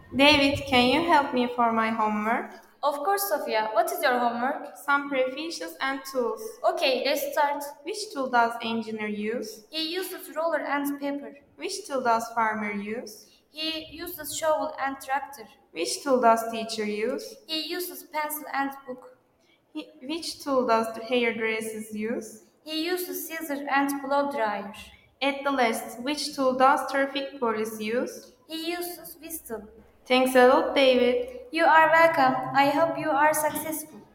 David, can you help me for my homework? Of course, Sophia. What is your homework? Some prefaces and tools. Okay, let's start. Which tool does engineer use? He uses roller and paper. Which tool does farmer use? He uses shovel and tractor. Which tool does teacher use? He uses pencil and book. Which tool does the hairdressers use? He uses scissor and blow dryer. At the last, which tool does traffic police use? He uses whistle. Thanks a lot, David. You are welcome. I hope you are successful.